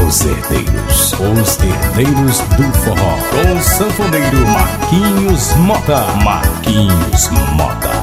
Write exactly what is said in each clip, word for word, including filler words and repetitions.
Os Herdeiros, os Herdeiros do Forró, com o sanfoneiro Marquinhos Mota, Marquinhos Mota.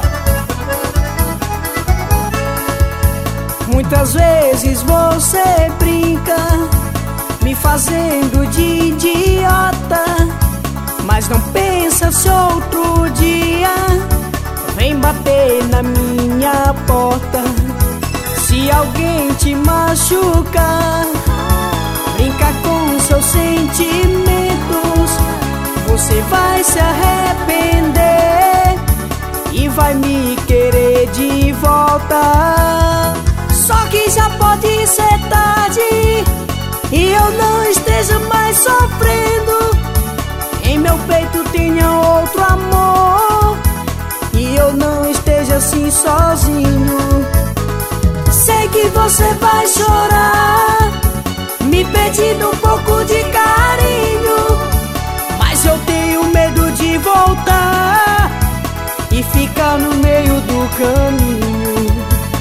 Muitas vezes você brinca, me fazendo de idiota, mas não pensa se outro dia vem bater na minha porta. Se alguém te machucar, brinca com seus sentimentos, você vai se arrepender e vai me querer de volta. Só que já pode ser tarde e eu não esteja mais sofrendo. Em meu peito tenha outro amor e eu não esteja assim sozinho. Sei que você vai chorar, me pedindo um pouco de carinho, mas eu tenho medo de voltar e ficar no meio do caminho.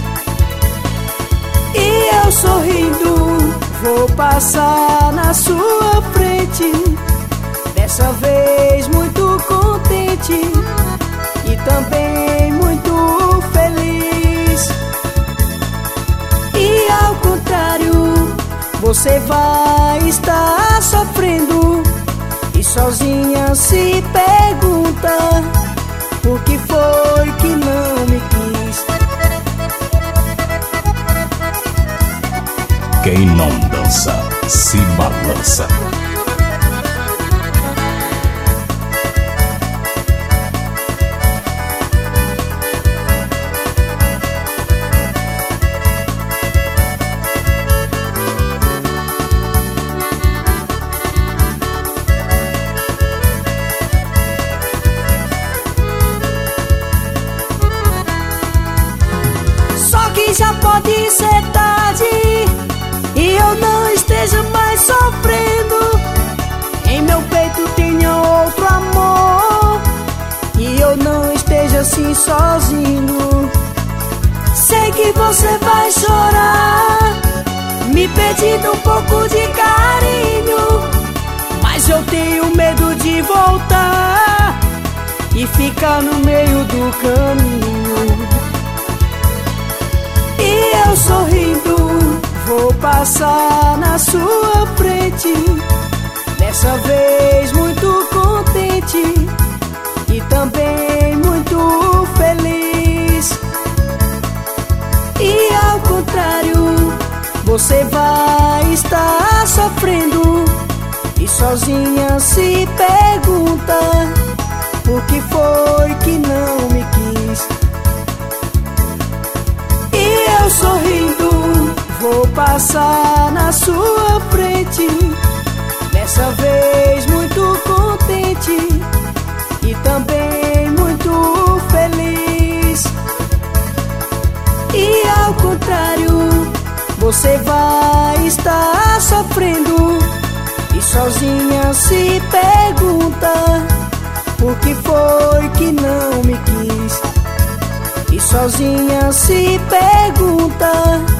E eu sorrindo vou passar na sua frente, dessa vez muito contente e também muito feliz. E ao contrário, você vai estar sofrendo e sozinha se pergunta por que foi que não me quis. Quem não dança, se balança. Só que já pode ser tarde e eu não esteja mais sofrendo. Em meu peito tenha outro amor e eu não esteja assim sozinho. Sei que você vai chorar, me pedindo um pouco de carinho, mas eu tenho medo de voltar e ficar no meio do caminho. E eu sorrindo vou passar na sua frente, dessa vez muito contente e também muito feliz. E ao contrário, você vai estar sofrendo e sozinha se pergunta por que foi que não me quis. E eu sorrindo vou passar na sua frente, dessa vez muito contente e também muito feliz. E ao contrário, você vai estar sofrendo e sozinha se pergunta por que foi que não me quis. E sozinha se pergunta